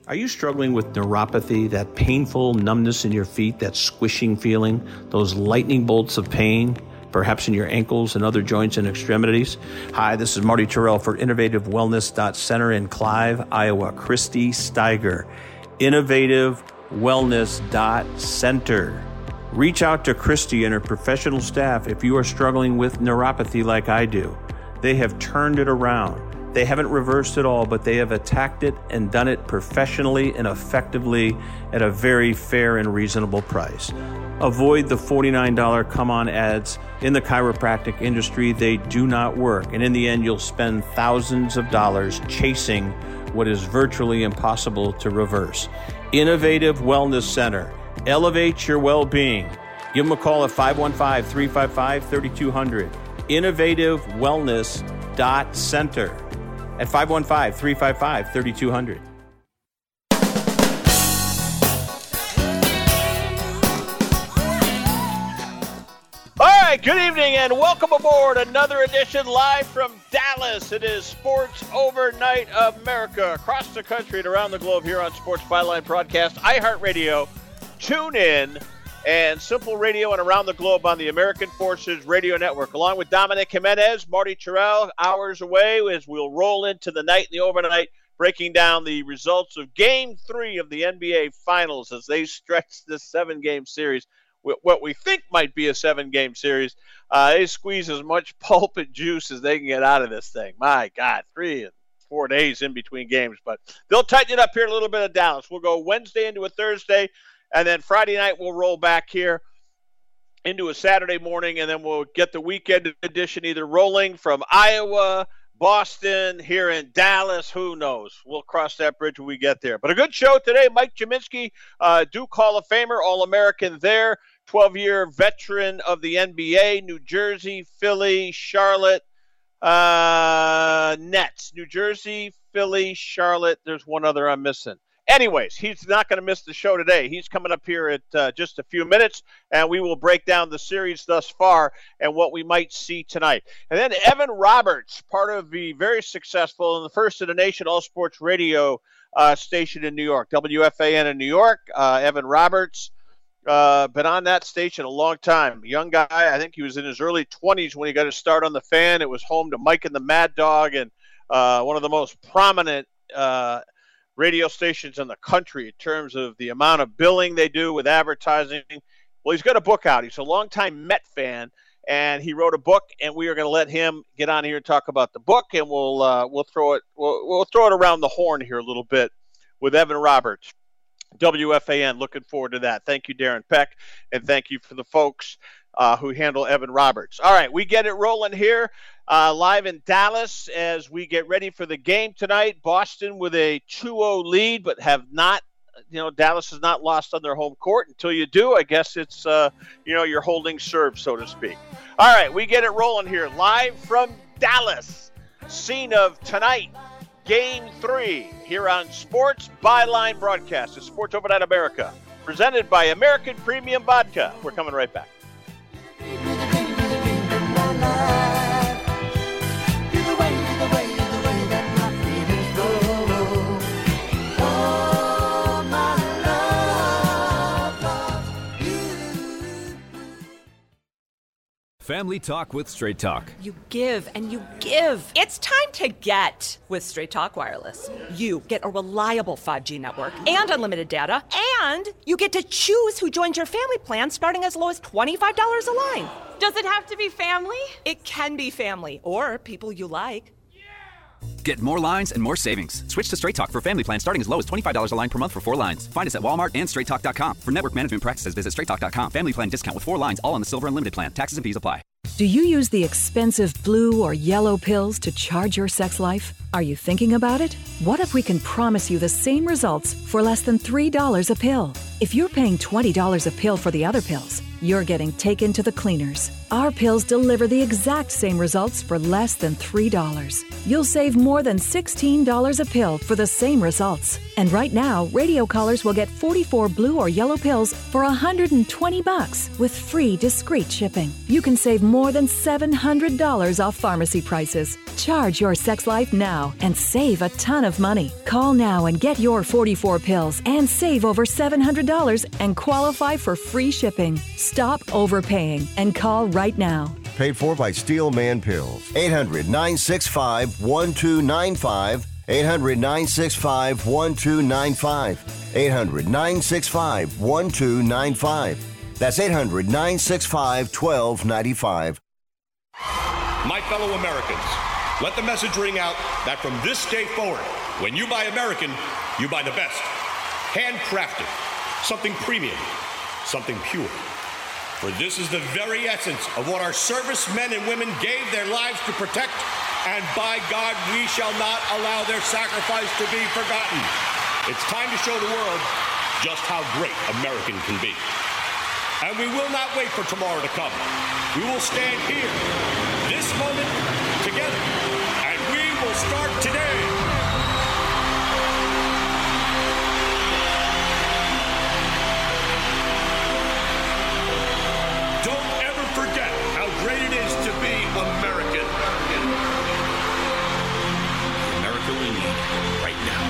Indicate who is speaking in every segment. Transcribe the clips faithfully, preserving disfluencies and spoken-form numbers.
Speaker 1: Are you struggling with neuropathy, that painful numbness in your feet, that squishing feeling, those lightning bolts of pain, perhaps in your ankles and other joints and extremities? Hi, this is Marty Terrell for Innovative Wellness Center in Clive, Iowa. Christy Steiger, Innovative Wellness Center. Reach out to Christy and her professional staff if you are struggling with neuropathy like I do. They have turned it around. They haven't reversed it all, but they have attacked it and done it professionally and effectively at a very fair and reasonable price. Avoid the forty-nine dollars come-on ads in the chiropractic industry. They do not work. And in the end, you'll spend thousands of dollars chasing what is virtually impossible to reverse. Innovative Wellness Center. Elevate your well-being. Give them a call at five one five, three five five, three two zero zero. Innovative Wellness Center at five one five, three five five, three two zero zero.
Speaker 2: All right, good evening and welcome aboard another edition live from Dallas. It is Sports Overnight America across the country and around the globe here on Sports Byline Broadcast, iHeartRadio, TuneIn, and Simple Radio and around the globe on the American Forces Radio Network. Along with Dominic Jimenez, Marty Terrell, hours away as we'll roll into the night and the overnight, breaking down the results of Game three of the N B A Finals as they stretch this seven-game series. What we think might be a seven-game series. Uh, they squeeze as much pulp and juice as they can get out of this thing. My God, three and four days in between games. But they'll tighten it up here a little bit of Dallas. We'll go Wednesday into a Thursday, and then Friday night we'll roll back here into a Saturday morning, and then we'll get the weekend edition either rolling from Iowa, Boston, here in Dallas. Who knows? We'll cross that bridge when we get there. But a good show today. Mike Jaminski, uh, Duke Hall of Famer, All-American there, twelve-year veteran of the N B A, New Jersey, Philly, Charlotte, uh, Nets. New Jersey, Philly, Charlotte. There's one other I'm missing. Anyways, he's not going to miss the show today. He's coming up here at uh, just a few minutes, and we will break down the series thus far and what we might see tonight. And then Evan Roberts, part of the very successful and the first in the nation all-sports radio uh, station in New York, W F A N in New York. Uh, Evan Roberts, uh, been on that station a long time. Young guy, I think he was in his early twenties when he got his start on the Fan. It was home to Mike and the Mad Dog and uh, one of the most prominent uh radio stations in the country in terms of the amount of billing they do with advertising. Well, he's got a book out. He's a longtime Met fan, and he wrote a book, and we are going to let him get on here and talk about the book, and we'll uh, we'll throw it we'll, we'll throw it around the horn here a little bit with Evan Roberts, W F A N. Looking forward to that. Thank you, Darren Peck, and thank you for the folks uh, who handle Evan Roberts. All right, we get it rolling here. Uh, live in Dallas as we get ready for the game tonight. Boston with a two oh lead, but have not, you know, Dallas has not lost on their home court. Until you do, I guess it's, uh, you know, you're holding serve, so to speak. All right, we get it rolling here. Live from Dallas, scene of tonight, Game three, here on Sports Byline Broadcast. It's Sports Overnight America, presented by American Premium Vodka. We're coming right back.
Speaker 3: Family Talk with Straight Talk.
Speaker 4: You give and you give. It's time to get with Straight Talk Wireless. You get a reliable five G network and unlimited data, and you get to choose who joins your family plan starting as low as twenty-five dollars a line.
Speaker 5: Does it have to be family?
Speaker 4: It can be family or people you like.
Speaker 3: Get more lines and more savings. Switch to Straight Talk for family plan starting as low as twenty-five dollars a line per month for four lines. Find us at Walmart and straight talk dot com. For network management practices, visit straight talk dot com. Family plan discount with four lines, all on the Silver Unlimited plan. Taxes and fees apply.
Speaker 6: Do you use the expensive blue or yellow pills to charge your sex life? Are you thinking about it? What if we can promise you the same results for less than three dollars a pill? If you're paying twenty dollars a pill for the other pills, you're getting taken to the cleaners. Our pills deliver the exact same results for less than three dollars. You'll save more than sixteen dollars a pill for the same results. And right now, radio callers will get forty-four blue or yellow pills for one hundred twenty bucks with free discreet shipping. You can save more than seven hundred dollars off pharmacy prices. Charge your sex life now and save a ton of money. Call now and get your forty-four pills and save over seven hundred dollars and qualify for free shipping. Stop overpaying and call right now.
Speaker 7: Paid for by Steelman Pills. eight hundred, nine six five, one two nine five. eight hundred, nine six five, one two nine five. eight hundred, nine six five, one two nine five. That's eight hundred, nine six five, one two nine five.
Speaker 8: My fellow Americans, let the message ring out that from this day forward, when you buy American, you buy the best. Handcrafted, something premium, something pure. For this is the very essence of what our servicemen and women gave their lives to protect. And by God, we shall not allow their sacrifice to be forgotten. It's time to show the world just how great American can be. And we will not wait for tomorrow to come. We will stand here, this moment, together, and we will start today. Don't ever forget how great it is to be American. America we need right now.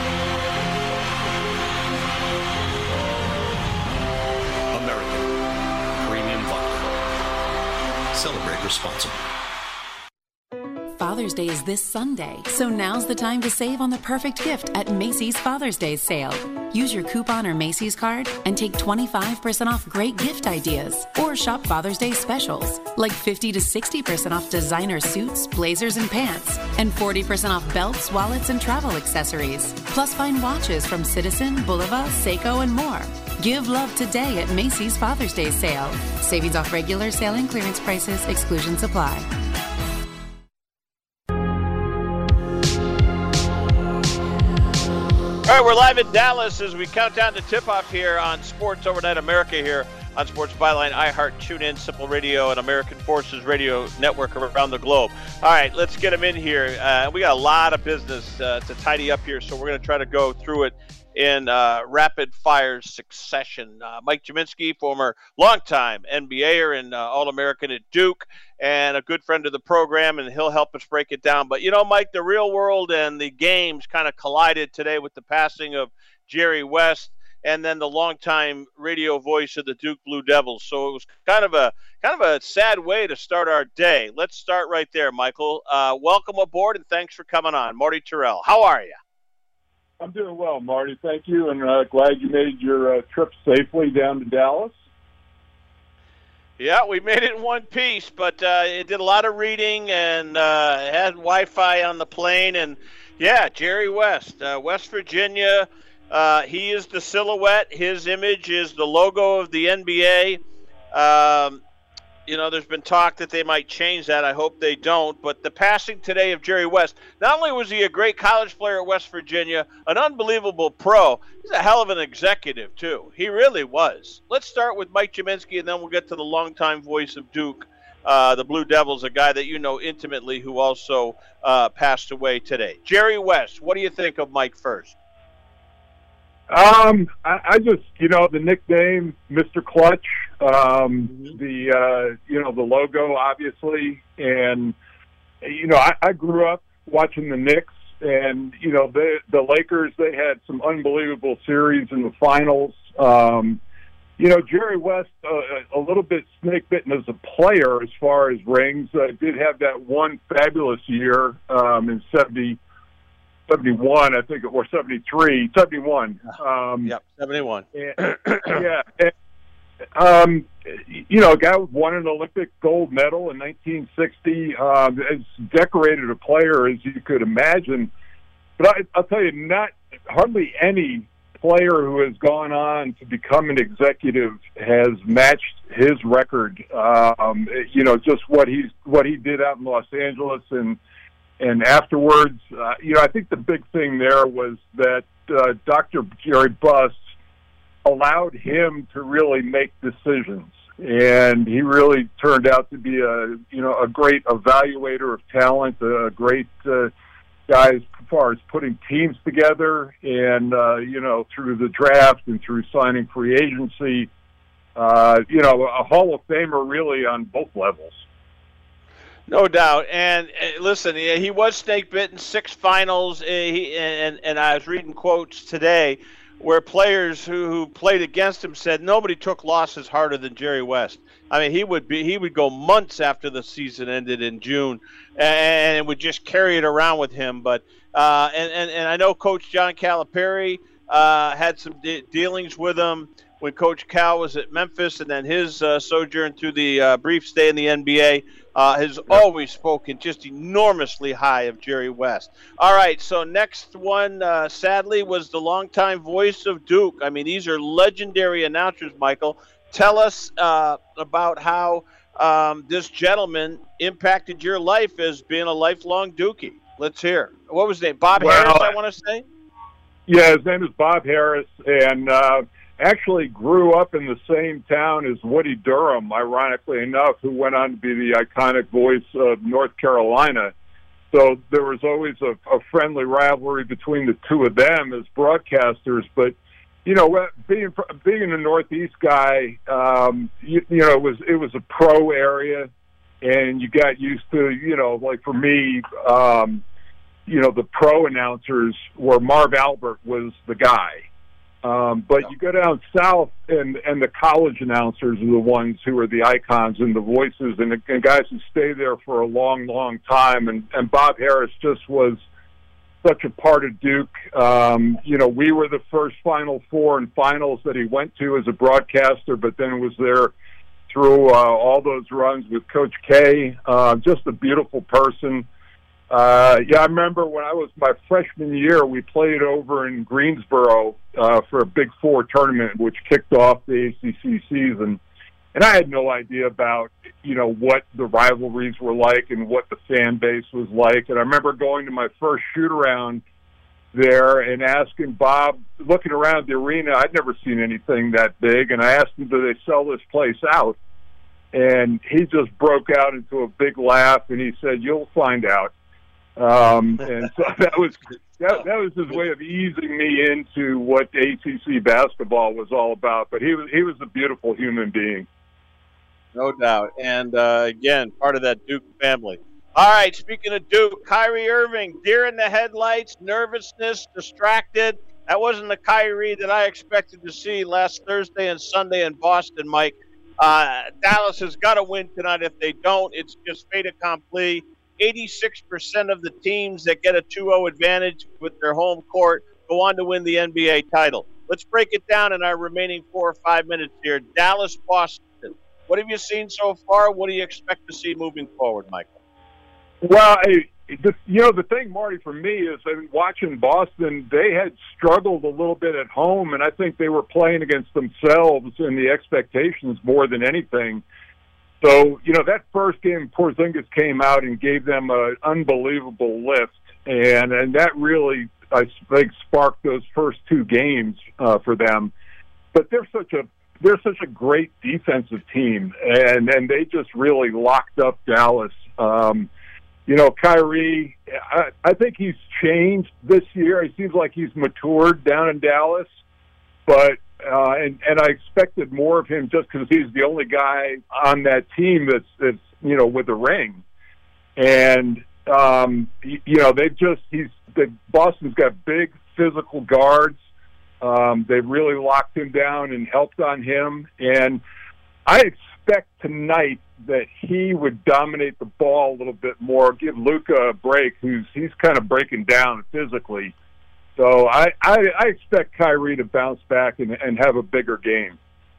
Speaker 8: American Premium Vodka. Celebrate responsibly.
Speaker 9: Father's Day is this Sunday, so now's the time to save on the perfect gift at Macy's Father's Day sale. Use your coupon or Macy's card and take twenty-five percent off great gift ideas. Or shop Father's Day specials, like fifty to sixty percent off designer suits, blazers, and pants, and forty percent off belts, wallets, and travel accessories. Plus find watches from Citizen, Bulova, Seiko, and more. Give love today at Macy's Father's Day sale. Savings off regular sale and clearance prices. Exclusions apply.
Speaker 2: All right, we're live in Dallas as we count down to tip-off here on Sports Overnight America here on Sports Byline, iHeart, TuneIn, Simple Radio, and American Forces Radio Network around the globe. All right, let's get them in here. Uh, we got a lot of business uh, to tidy up here, so we're going to try to go through it in uh, rapid-fire succession. Uh, Mike Gminski, former longtime N B A er and uh, All-American at Duke, and a good friend of the program, and he'll help us break it down. But, you know, Mike, the real world and the games kind of collided today with the passing of Jerry West and then the longtime radio voice of the Duke Blue Devils. So it was kind of a kind of a sad way to start our day. Let's start right there, Michael. Uh, welcome aboard, and thanks for coming on. Marty Tirrell, how are you?
Speaker 10: I'm doing well, Marty. Thank you, and uh, glad you made your uh, trip safely down to Dallas.
Speaker 2: Yeah, we made it in one piece, but uh, it did a lot of reading and uh, had Wi-Fi on the plane. And, yeah, Jerry West, uh, West Virginia, uh, he is the silhouette. His image is the logo of the N B A. Um, you know, there's been talk that they might change that. I hope they don't. But the passing today of Jerry West, not only was he a great college player at West Virginia, an unbelievable pro, he's a hell of an executive, too. He really was. Let's start with Mike Gminski, and then we'll get to the longtime voice of Duke, uh, the Blue Devils, a guy that you know intimately who also uh, passed away today. Jerry West, what do you think of Mike first?
Speaker 10: Um, I, I just, you know, the nickname, Mister Clutch, um, mm-hmm. the, uh, you know, the logo, obviously. And, you know, I, I grew up watching the Knicks, and, you know, the, the Lakers, they had some unbelievable series in the finals. Um, you know, Jerry West, uh, a little bit snake-bitten as a player as far as rings. Uh, did have that one fabulous year um, in seventy seventy-one, I think, or seventy-three, seventy-one. Um,
Speaker 2: yep, seventy-one.
Speaker 10: And, yeah. And, um, you know, a guy who won an Olympic gold medal in nineteen sixty, um, as decorated a player as you could imagine. But I, I'll tell you, not hardly any player who has gone on to become an executive has matched his record. Um, you know, just what he's what he did out in Los Angeles and. And afterwards, uh, you know, I think the big thing there was that uh, Doctor Jerry Buss allowed him to really make decisions. And he really turned out to be a, you know, a great evaluator of talent, a great, uh, guy as far as putting teams together and, uh, you know, through the draft and through signing free agency. Uh, you know, a Hall of Famer really on both levels.
Speaker 2: No doubt. And uh, listen, he was snake bitten, six finals. Uh, he, and, and I was reading quotes today where players who, who played against him said nobody took losses harder than Jerry West. I mean, he would be he would go months after the season ended in June, and, and would just carry it around with him. But uh, and, and and I know Coach John Calipari uh, had some de- dealings with him when Coach Cal was at Memphis, and then his uh, sojourn through the uh, brief stay in the N B A uh, has yep. always spoken just enormously high of Jerry West. All right, so next one, uh, sadly, was the longtime voice of Duke. I mean, these are legendary announcers, Michael. Tell us uh, about how um, this gentleman impacted your life as being a lifelong Dookie. Let's hear. What was his name? Bob well, Harris, I want to say?
Speaker 10: Yeah, his name is Bob Harris, and uh, actually grew up in the same town as Woody Durham, ironically enough, who went on to be the iconic voice of North Carolina. So there was always a, a friendly rivalry between the two of them as broadcasters, but you know, being being a Northeast guy, um, you, you know, it was it was a pro area, and you got used to, you know, like for me, um, you know, the pro announcers were Marv Albert was the guy, um, but you go down south, and and the college announcers are the ones who are the icons and the voices, and, the, and guys who stay there for a long, long time, and and Bob Harris just was such a part of Duke. Um, you know, we were the first Final Four and finals that he went to as a broadcaster, but then was there through uh, all those runs with Coach K. Uh, just a beautiful person. Uh, yeah, I remember when I was my freshman year, we played over in Greensboro uh, for a Big Four tournament, which kicked off the A C C season. And I had no idea about, you know, what the rivalries were like and what the fan base was like. And I remember going to my first shoot-around there and asking Bob, looking around the arena, I'd never seen anything that big, and I asked him, do they sell this place out? And he just broke out into a big laugh, and he said, you'll find out. Um, and so that was that, that was his way of easing me into what A C C basketball was all about. But he was he was a beautiful human being.
Speaker 2: No doubt. And, uh, again, part of that Duke family. All right, speaking of Duke, Kyrie Irving, deer in the headlights, nervousness, distracted. That wasn't the Kyrie that I expected to see last Thursday and Sunday in Boston, Mike. Uh, Dallas has got to win tonight. If they don't, it's just fait accompli. eighty-six percent of the teams that get a two oh advantage with their home court go on to win the N B A title. Let's break it down in our remaining four or five minutes here. Dallas, Boston. What have you seen so far? What do you expect to see moving forward, Michael?
Speaker 10: Well, I, the, you know, the thing, Marty, for me is I mean, watching Boston, they had struggled a little bit at home, and I think they were playing against themselves and the expectations more than anything. So, you know, that first game, Porzingis came out and gave them an unbelievable lift, and, and that really, I think, sparked those first two games uh, for them. But they're such a They're such a great defensive team, and, and they just really locked up Dallas. Um, you know, Kyrie, I, I think he's changed this year. It seems like he's matured down in Dallas, but uh, and, and I expected more of him just because he's the only guy on that team that's, that's you know, with a ring. And, um, you, you know, they've just, he's, the, Boston's got big physical guards. Um, they really locked him down and helped on him. And I expect tonight that he would dominate the ball a little bit more, give Luka a break, who's he's kind of breaking down physically. So I, I, I expect Kyrie to bounce back and, and have a bigger game.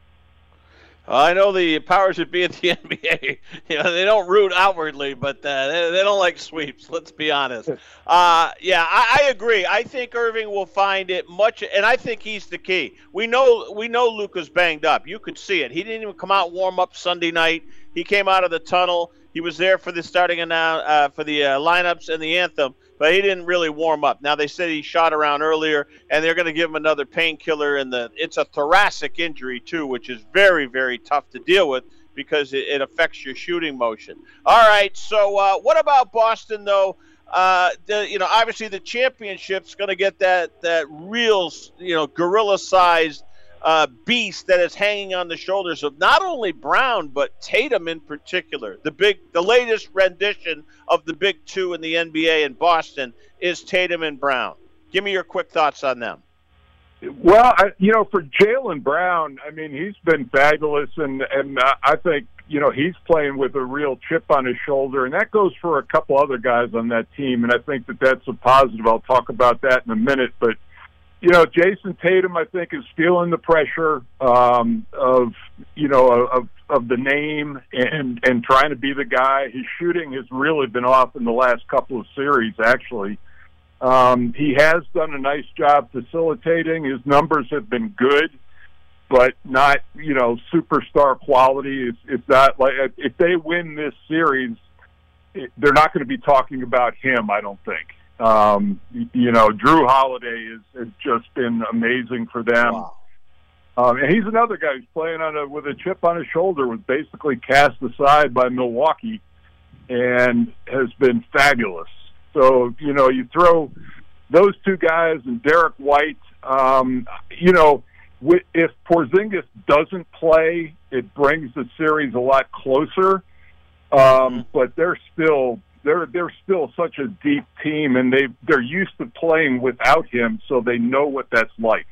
Speaker 2: I know the powers that be at the N B A, you know, they don't root outwardly, but uh, they, they don't like sweeps, let's be honest. Uh, yeah, I, I agree. I think Irving will find it much, and I think he's the key. We know we know Luka's banged up. You could see it. He didn't even come out and warm up Sunday night. He came out of the tunnel. He was there for the starting and uh, for the uh, lineups and the anthem, but he didn't really warm up. Now, they said he shot around earlier, and they're going to give him another painkiller. And the it's a thoracic injury, too, which is very, very tough to deal with because it, it affects your shooting motion. All right, so uh, what about Boston, though? uh, the, you know, obviously the championship's going to get that that real, you know, gorilla-sized uh, beast that is hanging on the shoulders of not only Brown but Tatum in particular. The big, the latest rendition of the big two in the N B A in Boston is Tatum and Brown. Give me your quick thoughts on them.
Speaker 10: Well, I, you know, for Jaylen Brown, I mean, he's been fabulous, and and uh, I think, you know, he's playing with a real chip on his shoulder, and that goes for a couple other guys on that team, and I think that that's a positive. I'll talk about that in a minute, but, you know, Jason Tatum, I think, is feeling the pressure um, of, you know, of of the name and, and trying to be the guy. His shooting has really been off in the last couple of series, actually. Um, he has done a nice job facilitating. His numbers have been good, but not, you know, superstar quality. It's, it's not like if they win this series, it, they're not going to be talking about him, I don't think. Um, you know, Drew Holiday is, has just been amazing for them.
Speaker 2: Wow.
Speaker 10: Um, and he's another guy who's playing on a, with a chip on his shoulder, was basically cast aside by Milwaukee and has been fabulous. So, you know, you throw those two guys and Derek White, um, you know, if Porzingis doesn't play, it brings the series a lot closer. Um, mm-hmm. But they're still they're they're still such a deep team, and they they're used to playing without him, so they know what that's like.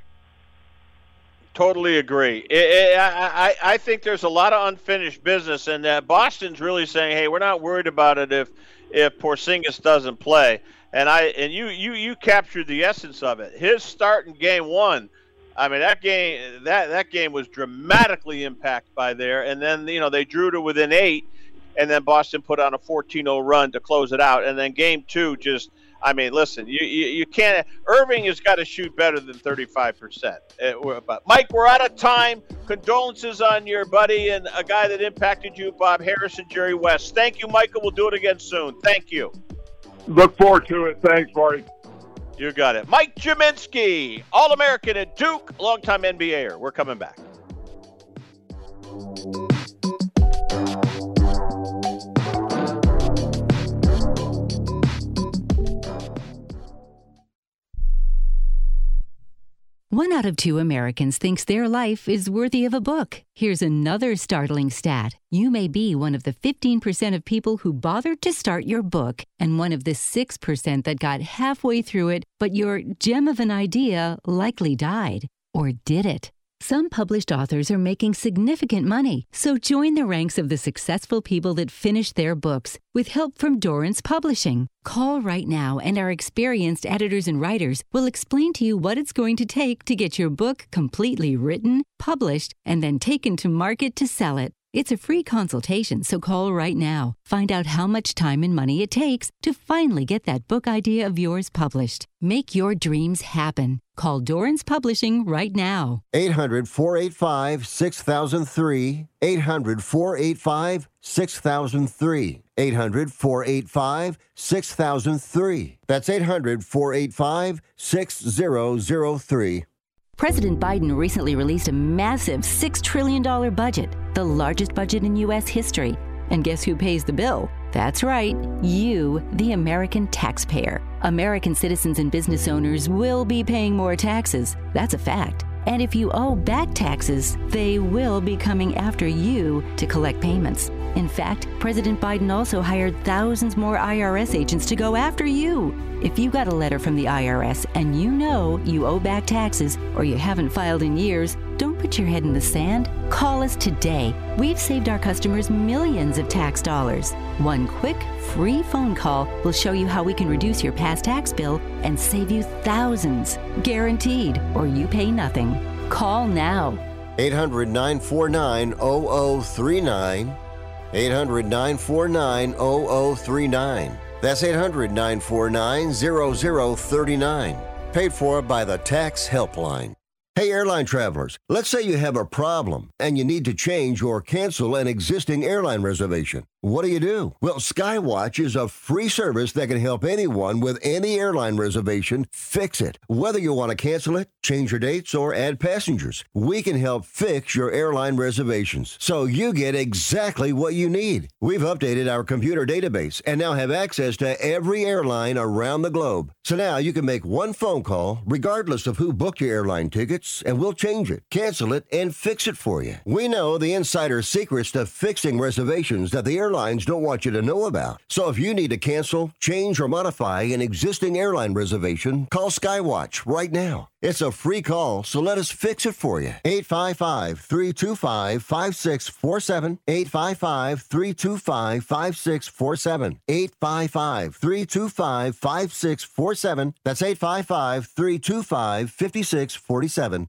Speaker 2: Totally agree. It, it, I, I, I think there's a lot of unfinished business, and uh, Boston's really saying, "Hey, we're not worried about it if if Porzingis doesn't play." And I and you you you captured the essence of it. His start in game one, I mean that game that that game was dramatically impacted by there, and then you know they drew to within eight, and then Boston put on a fourteen oh run to close it out, and then game two just. I mean, listen, you, you, you can't – Irving has got to shoot better than thirty-five percent. Uh, but Mike, we're out of time. Condolences on your buddy and a guy that impacted you, Bob Harris and Jerry West. Thank you, Michael. We'll do it again soon. Thank you.
Speaker 10: Look forward to it. Thanks, Marty.
Speaker 2: You got it. Mike Gminski, All-American at Duke, longtime N B A-er. We're coming back.
Speaker 11: One out of two Americans thinks their life is worthy of a book. Here's another startling stat. You may be one of the fifteen percent of people who bothered to start your book and one of the six percent that got halfway through it, but your gem of an idea likely died. Or did it? Some published authors are making significant money, so join the ranks of the successful people that finish their books with help from Dorrance Publishing. Call right now and our experienced editors and writers will explain to you what it's going to take to get your book completely written, published, and then taken to market to sell it. It's a free consultation, so call right now. Find out how much time and money it takes to finally get that book idea of yours published. Make your dreams happen. Call Dorrance Publishing right now.
Speaker 7: eight hundred, four eight five, six thousand three. eight hundred, four eight five, six thousand three. eight hundred, four eight five, six thousand three. That's eight hundred, four eight five, six thousand three.
Speaker 11: President Biden recently released a massive six trillion dollars budget, the largest budget in U S history. And guess who pays the bill? That's right, you, the American taxpayer. American citizens and business owners will be paying more taxes. That's a fact. And if you owe back taxes, they will be coming after you to collect payments. In fact, President Biden also hired thousands more I R S agents to go after you. If you got a letter from the I R S and you know you owe back taxes or you haven't filed in years, don't put your head in the sand. Call us today. We've saved our customers millions of tax dollars. One quick, free phone call will show you how we can reduce your past tax bill and save you thousands. Guaranteed, or you pay nothing. Call now.
Speaker 7: eight hundred, nine four nine, zero zero three nine. eight hundred, nine four nine, zero zero three nine. That's eight hundred, nine four nine, zero zero three nine. Paid for by the Tax Helpline. Hey, airline travelers, let's say you have a problem and you need to change or cancel an existing airline reservation. What do you do? Well, Skywatch is a free service that can help anyone with any airline reservation fix it. Whether you want to cancel it, change your dates, or add passengers, we can help fix your airline reservations so you get exactly what you need. We've updated our computer database and now have access to every airline around the globe. So now you can make one phone call regardless of who booked your airline tickets, and we'll change it, cancel it, and fix it for you. We know the insider secrets to fixing reservations that the airline Airlines don't want you to know about. So if you need to cancel, change, or modify an existing airline reservation, call Skywatch right now. It's a free call, so let us fix it for you. eight five five, three two five, five six four seven. eight five five, three two five, five six four seven. eight five five, three two five, five six four seven. That's eight five five, three two five, five six four seven.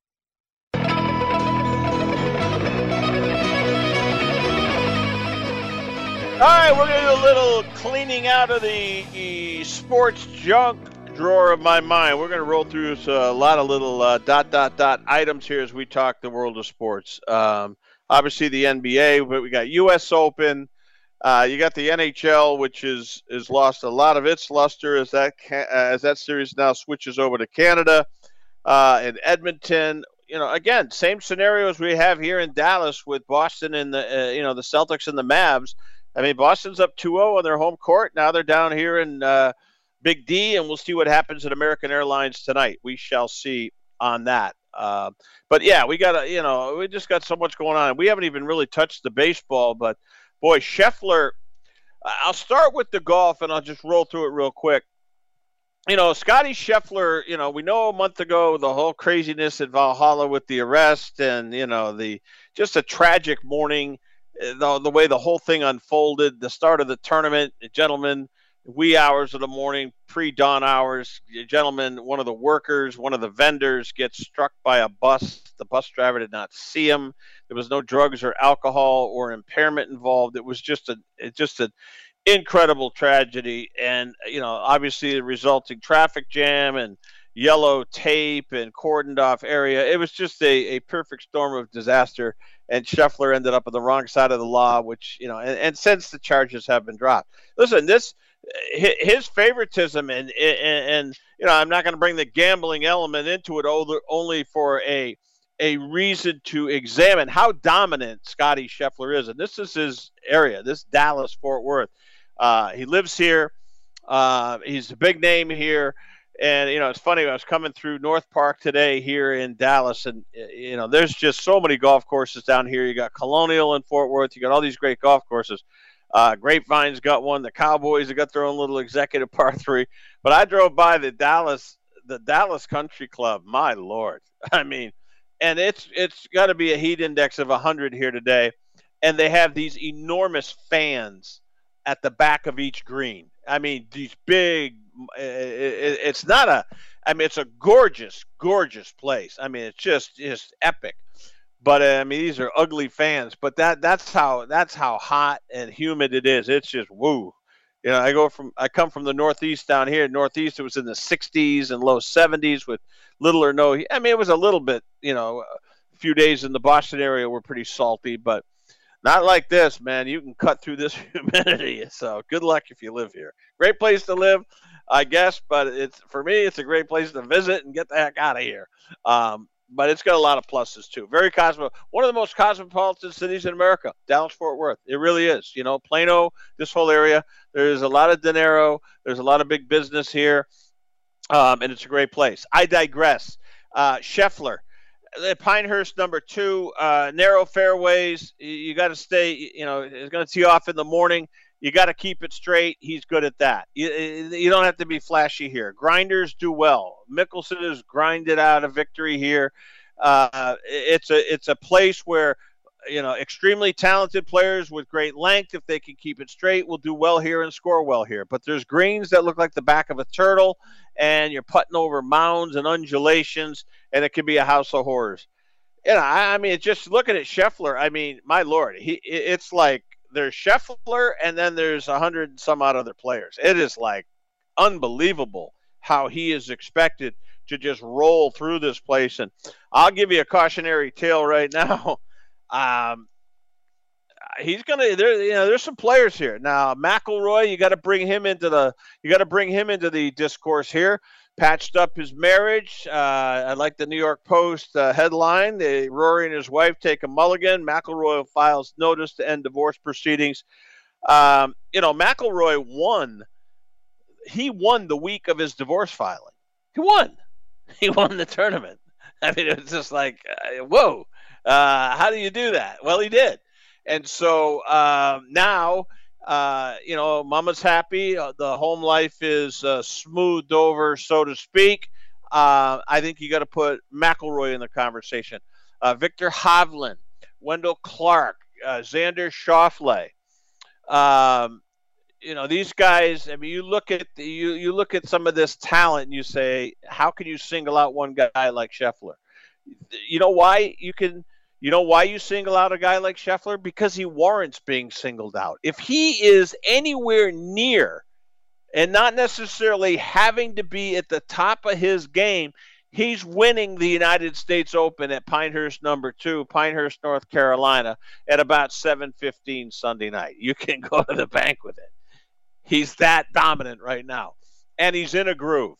Speaker 2: All right, we're going to do a little cleaning out of the, the sports junk drawer of my mind. We're going to roll through a lot of little uh, dot, dot, dot items here as we talk the world of sports. Um, obviously, the N B A, but we got U S Open. Uh, you got the N H L, which is is lost a lot of its luster as that ca- as that series now switches over to Canada uh, and Edmonton. You know, again, same scenarios we have here in Dallas with Boston and the uh, you know the Celtics and the Mavs. I mean, Boston's up two oh on their home court. Now they're down here in uh, Big D, and we'll see what happens at American Airlines tonight. We shall see on that. Uh, but, yeah, we got to, you know, we just got so much going on. We haven't even really touched the baseball, but, boy, Scheffler, I'll start with the golf, and I'll just roll through it real quick. You know, Scotty Scheffler, you know, we know a month ago the whole craziness at Valhalla with the arrest and, you know, the just a tragic morning. The, the way the whole thing unfolded, the start of the tournament, gentlemen, wee hours of the morning, pre-dawn hours, gentlemen, one of the workers, one of the vendors gets struck by a bus. The bus driver did not see him. There was no drugs or alcohol or impairment involved. It was just a, it just an incredible tragedy. And, you know, obviously the resulting traffic jam and yellow tape and cordoned off area. It was just a, a perfect storm of disaster. And Scheffler ended up on the wrong side of the law, which, you know, and, and since the charges have been dropped. Listen, this, his favoritism, and, and, and you know, I'm not going to bring the gambling element into it only for a, a reason to examine how dominant Scotty Scheffler is. And this is his area, this Dallas, Fort Worth. Uh, he lives here. Uh, he's a big name here. And, you know, it's funny, I was coming through North Park today here in Dallas, and, you know, there's just so many golf courses down here. You got Colonial in Fort Worth. You got all these great golf courses. Uh, Grapevine's got one. The Cowboys have got their own little executive par three. But I drove by the Dallas the Dallas Country Club. My Lord. I mean, and it's it's got to be a heat index of one hundred here today. And they have these enormous fans at the back of each green. I mean, these big – it's not a – I mean, it's a gorgeous, gorgeous place. I mean, it's just just epic. But, uh, I mean, these are ugly fans. But that that's how that's how hot and humid it is. It's just woo. You know, I go from – I come from the Northeast down here. Northeast, it was in the sixties and low seventies with little or no – I mean, it was a little bit, you know, a few days in the Boston area were pretty salty, but – not like this, man. You can cut through this humidity. So good luck if you live here. Great place to live, I guess. But it's for me, it's a great place to visit and get the heck out of here. Um, but it's got a lot of pluses, too. Very cosmo. One of the most cosmopolitan cities in America, Dallas-Fort Worth. It really is. You know, Plano, this whole area. There's a lot of dinero. There's a lot of big business here. Um, and it's a great place. I digress. Uh, Scheffler. The Pinehurst number two, uh, narrow fairways. You, you got to stay, you know, it's going to tee off in the morning. You got to keep it straight. He's good at that. You, you don't have to be flashy here. Grinders do well. Mickelson has grinded out a victory here. Uh, it's a it's a place where, you know, extremely talented players with great length, if they can keep it straight, will do well here and score well here. But there's greens that look like the back of a turtle, and you're putting over mounds and undulations, and it can be a house of horrors. You know, I, I mean, just looking at Scheffler, I mean, my Lord, he it's like there's Scheffler, and then there's a hundred and some odd other players. It is like unbelievable how he is expected to just roll through this place. And I'll give you a cautionary tale right now. Um, he's gonna. There, you know, there's some players here now. McIlroy, you got to bring him into the. You got to bring him into the discourse here. Patched up his marriage. Uh, I like the New York Post uh, headline. They, Rory and his wife take a mulligan. McIlroy files notice to end divorce proceedings. Um, you know, McIlroy won. He won the week of his divorce filing. He won. He won the tournament. I mean, it was just like, uh, whoa. Uh, how do you do that? Well, he did. And so um, now, uh, you know, mama's happy. Uh, the home life is uh, smoothed over, so to speak. Uh, I think you got to put McIlroy in the conversation. Uh, Victor Hovland, Wendell Clark, uh, Xander Schauffele. Um, you know, these guys, I mean, you look at the, you, you look at some of this talent and you say, how can you single out one guy like Scheffler? You know why you can you know why you single out a guy like Scheffler? Because he warrants being singled out. If he is anywhere near and not necessarily having to be at the top of his game, he's winning the United States Open at Pinehurst number two, Pinehurst, North Carolina, at about seven fifteen Sunday night. You can go to the bank with it. He's that dominant right now. And he's in a groove.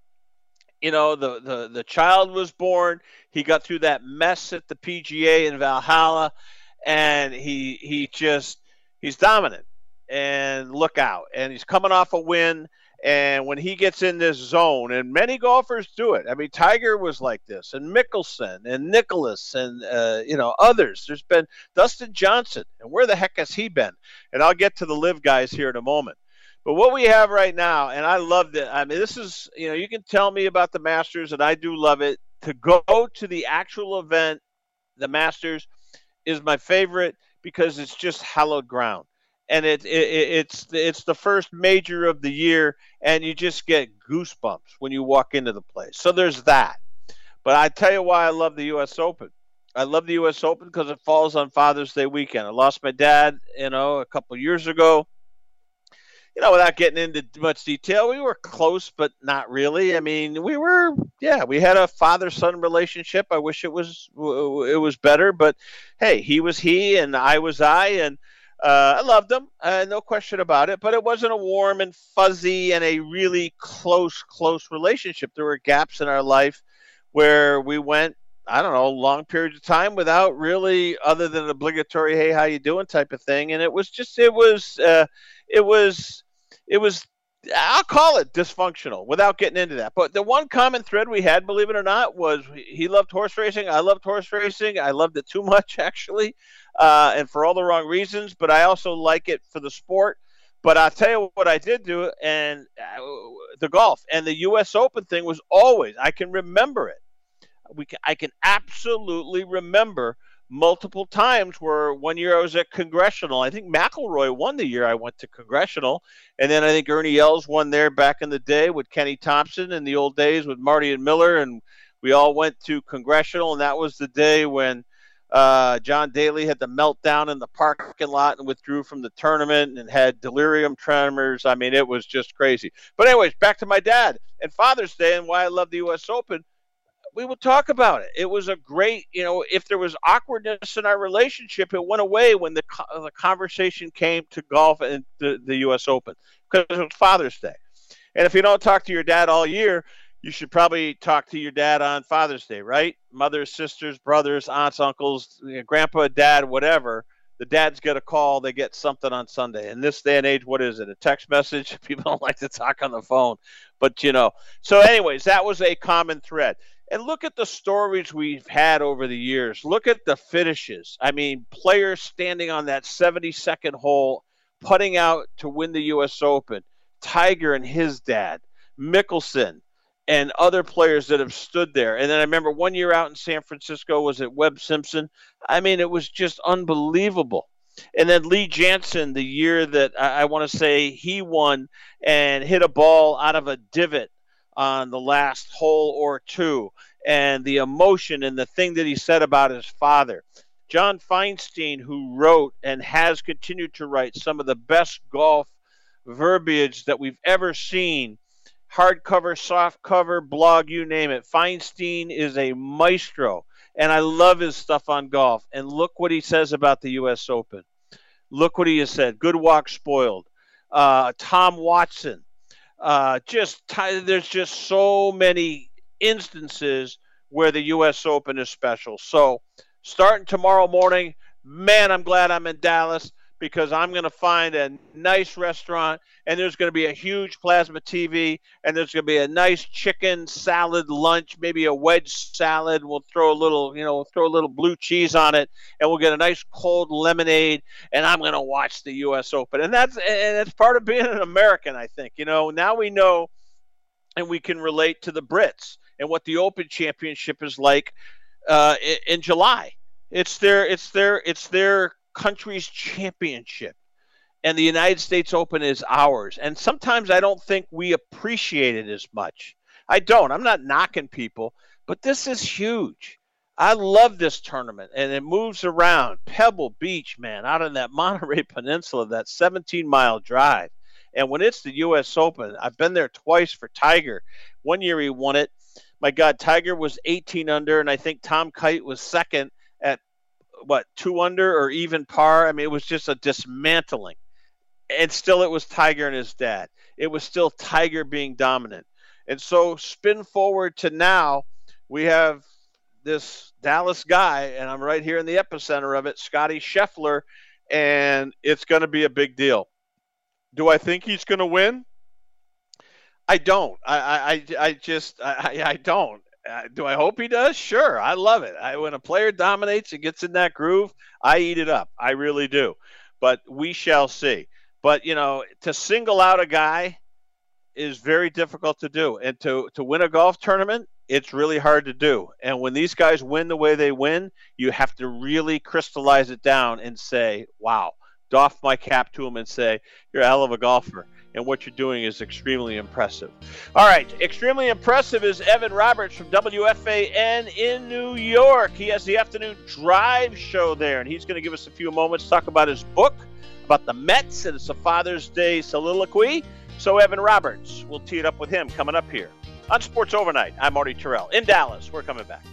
Speaker 2: You know, the, the, the child was born. He got through that mess at the P G A in Valhalla, and he he just he's dominant. And look out. And he's coming off a win. And when he gets in this zone, and many golfers do it. I mean, Tiger was like this, and Mickelson, and Nicklaus, and uh, you know others. There's been Dustin Johnson, and where the heck has he been? And I'll get to the live guys here in a moment. But what we have right now, and I love it. I mean, this is, you know, you can tell me about the Masters, and I do love it. To go to the actual event, the Masters, is my favorite because it's just hallowed ground. And it, it, it's it's the first major of the year, and you just get goosebumps when you walk into the place. So there's that. But I tell you why I love the U S Open. I love the U S Open because it falls on Father's Day weekend. I lost my dad, you know, a couple years ago. You know, without getting into much detail, we were close, but not really. I mean, we were, yeah, we had a father-son relationship. I wish it was it was better, but hey, he was he, and I was I, and uh, I loved him, uh, no question about it. But it wasn't a warm and fuzzy and a really close, close relationship. There were gaps in our life where we went, I don't know, long periods of time without really, other than an obligatory, hey, how you doing type of thing. And it was just, it was, uh, it was. It was, I'll call it dysfunctional without getting into that. But the one common thread we had, believe it or not, was he loved horse racing. I loved horse racing. I loved it too much, actually, uh, and for all the wrong reasons. But I also like it for the sport. But I'll tell you what I did do, and uh, the golf. And the U S Open thing was always, I can remember it. We can, I can absolutely remember multiple times where one year I was at Congressional. I think McIlroy won the year I went to Congressional. And then I think Ernie Els won there back in the day with Kenny Thompson in the old days with Marty and Miller. And we all went to Congressional. And that was the day when uh, John Daly had the meltdown in the parking lot and withdrew from the tournament and had delirium tremors. I mean, it was just crazy. But anyways, back to my dad and Father's Day and why I love the U S Open. We would talk about it. It was a great, you know, if there was awkwardness in our relationship, it went away when the the conversation came to golf and the, the U S Open because it was Father's Day. And if you don't talk to your dad all year, you should probably talk to your dad on Father's Day, right? Mothers, sisters, brothers, aunts, uncles, you know, grandpa, dad, whatever. The dads get a call. They get something on Sunday. In this day and age, what is it? A text message? People don't like to talk on the phone. But, you know, so anyways, that was a common thread. And look at the stories we've had over the years. Look at the finishes. I mean, players standing on that seventy-second hole, putting out to win the U S Open. Tiger and his dad, Mickelson, and other players that have stood there. And then I remember one year out in San Francisco, was it Webb Simpson? I mean, it was just unbelievable. And then Lee Janzen, the year that I, I want to say he won and hit a ball out of a divot on the last hole or two, and the emotion and the thing that he said about his father. John Feinstein, who wrote and has continued to write some of the best golf verbiage that we've ever seen, hardcover, softcover, blog, you name it. Feinstein is a maestro, and I love his stuff on golf. And look what he says about the U S Open. Look what he has said. Good walk spoiled. Uh, Tom Watson. Uh, just t- there's just so many instances where the U S Open is special. So starting tomorrow morning, man, I'm glad I'm in Dallas because I'm going to find a nice restaurant and there's going to be a huge plasma T V and there's going to be a nice chicken salad lunch, maybe a wedge salad. We'll throw a little, you know, we'll throw a little blue cheese on it and we'll get a nice cold lemonade and I'm going to watch the U S Open. And that's, and that's part of being an American, I think. You know, now we know and we can relate to the Brits and what the Open Championship is like uh, in, in July. It's their, it's their, it's their country's championship, and the United States Open is ours. And sometimes I don't think we appreciate it as much. I don't. I'm not knocking people, but this is huge. I love this tournament, and it moves around. Pebble Beach, man, out on that Monterey Peninsula, that seventeen-mile drive. And when it's the U S Open, I've been there twice for Tiger. One year he won it. My God, Tiger was eighteen under, and I think Tom Kite was second at, what, two under or even par. I mean, it was just a dismantling. And still it was Tiger and his dad. It was still Tiger being dominant. And so spin forward to now, we have this Dallas guy, and I'm right here in the epicenter of it, Scottie Scheffler, and it's going to be a big deal. Do I think he's going to win? I don't. I, I, I just, I, I don't. Uh, do I hope he does? Sure. I love it. I, when a player dominates and gets in that groove, I eat it up. I really do. But we shall see. But, you know, to single out a guy is very difficult to do. And to, to win a golf tournament, it's really hard to do. And when these guys win the way they win, you have to really crystallize it down and say, wow, doff my cap to him and say, you're a hell of a golfer. And what you're doing is extremely impressive. All right, extremely impressive is Evan Roberts from W F A N in New York. He has the afternoon drive show there, and he's going to give us a few moments to talk about his book, about the Mets, and it's a Father's Day soliloquy. So Evan Roberts, we'll tee it up with him coming up here on Sports Overnight. I'm Marty Terrell in Dallas. We're coming back.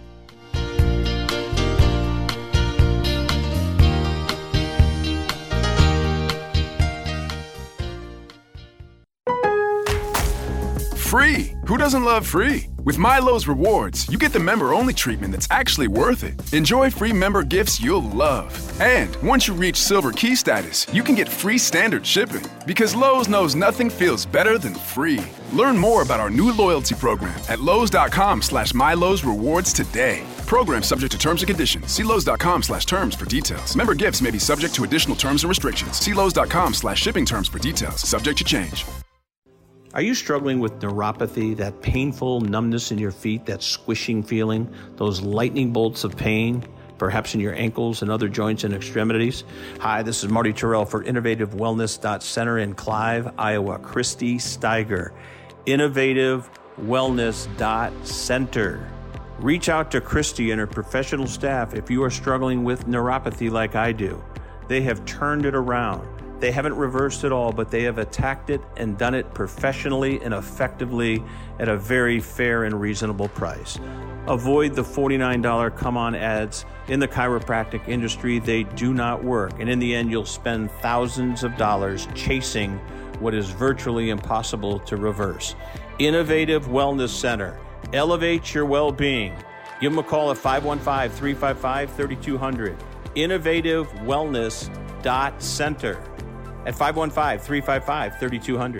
Speaker 12: Free. Who doesn't love free? With Milo's Rewards, you get the member-only treatment that's actually worth it. Enjoy free member gifts you'll love. And once you reach Silver Key status, you can get free standard shipping. Because Lowe's knows nothing feels better than free. Learn more about our new loyalty program at Lowe's.com slash Milo's Rewards today. Program subject to terms and conditions. See Lowe's.com slash terms for details. Member gifts may be subject to additional terms and restrictions. See Lowe's.com slash shipping terms for details. Subject to change.
Speaker 1: Are you struggling with neuropathy, that painful numbness in your feet, that squishing feeling, those lightning bolts of pain, perhaps in your ankles and other joints and extremities? Hi, this is Marty Terrell for Innovative Wellness Center in Clive, Iowa. Christy Steiger, Innovative Wellness Center. Reach out to Christy and her professional staff if you are struggling with neuropathy like I do. They have turned it around. They haven't reversed it all, but they have attacked it and done it professionally and effectively at a very fair and reasonable price. Avoid the forty-nine dollars come-on ads. In the chiropractic industry, they do not work. And in the end, you'll spend thousands of dollars chasing what is virtually impossible to reverse. Innovative Wellness Center. Elevate your well-being. Give them a call at five one five, three five five, three two zero zero. Innovative Wellness Center. At five one five, three five five, three two zero zero.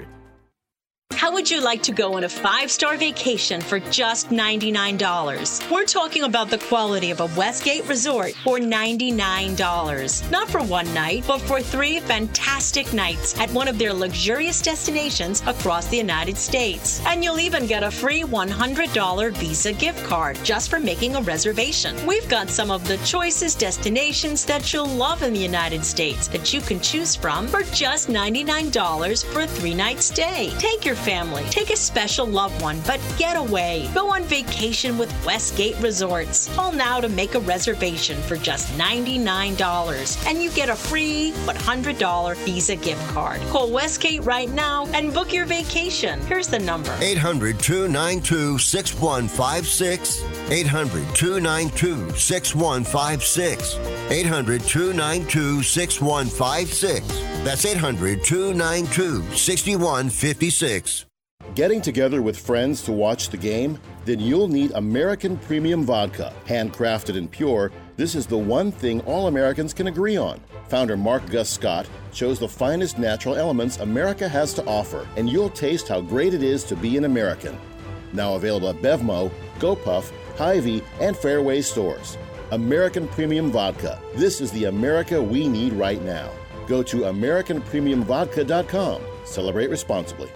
Speaker 13: How would you like to go on a five-star vacation for just ninety-nine dollars? We're talking about the quality of a Westgate resort for ninety-nine dollars. Not for one night, but for three fantastic nights at one of their luxurious destinations across the United States. And you'll even get a free one hundred dollars Visa gift card just for making a reservation. We've got some of the choicest destinations that you'll love in the United States that you can choose from for just ninety-nine dollars for a three-night stay. Take your family. Take a special loved one, but get away. Go on vacation with Westgate Resorts. Call now to make a reservation for just ninety-nine dollars, and you get a free one hundred dollars Visa gift card. Call Westgate right now and book your vacation. Here's the number.
Speaker 7: eight hundred, two nine two, six one five six. eight hundred, two nine two, six one five six. eight hundred, two nine two, six one five six. That's eight hundred, two nine two, six one five six.
Speaker 14: Getting together with friends to watch the game? Then you'll need American Premium Vodka. Handcrafted and pure, this is the one thing all Americans can agree on. Founder Mark Gus Scott chose the finest natural elements America has to offer, and you'll taste how great it is to be an American. Now available at Bevmo, GoPuff, Hy-Vee, and Fairway stores. American Premium Vodka. This is the America we need right now. Go to American Premium Vodka dot com. Celebrate responsibly.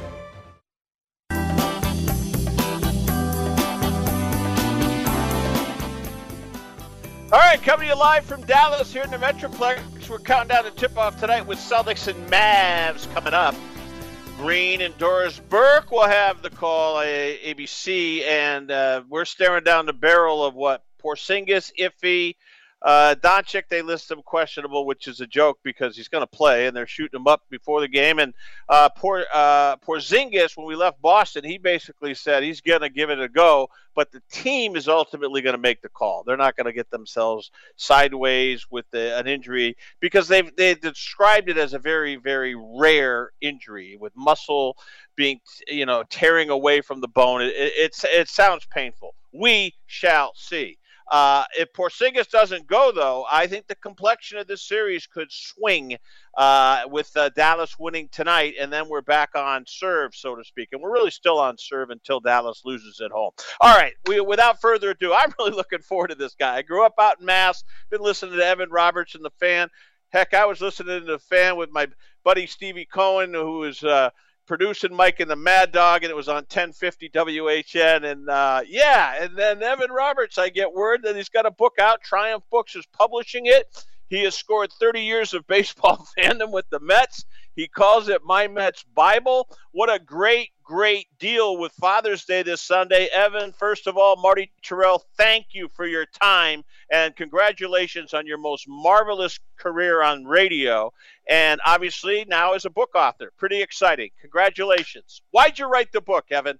Speaker 2: All right, coming to you live from Dallas here in the Metroplex. We're counting down the tip-off tonight with Celtics and Mavs coming up. Green and Doris Burke will have the call, A B C, and uh, we're staring down the barrel of what? Porzingis, iffy. Uh, Doncic, they list him questionable, which is a joke because he's going to play, and they're shooting him up before the game. And uh, Por, uh, Porzingis, when we left Boston, he basically said he's going to give it a go, but the team is ultimately going to make the call. They're not going to get themselves sideways with the, an injury because they've they described it as a very, very rare injury with muscle being, you know, tearing away from the bone. It, it, it's, it sounds painful. We shall see. Uh, if Porzingis doesn't go, though, I think the complexion of this series could swing uh, with uh, Dallas winning tonight, and then we're back on serve, so to speak. And we're really still on serve until Dallas loses at home. All right, we, without further ado, I'm really looking forward to this guy. I grew up out in Mass, been listening to Evan Roberts and The Fan. Heck, I was listening to The Fan with my buddy Stevie Cohen, who is uh, – producing Mike and the Mad Dog, and it was on ten fifty W H N. And uh, yeah, and then Evan Roberts, I get word that he's got a book out. Triumph Books is publishing it. He has scored thirty years of baseball fandom with the Mets. He calls it My Mets Bible. What a great, great deal with Father's Day this Sunday. Evan, first of all, Marty Terrell, thank you for your time, and congratulations on your most marvelous career on radio. And obviously now as a book author. Pretty exciting. Congratulations. Why'd you write the book, Evan?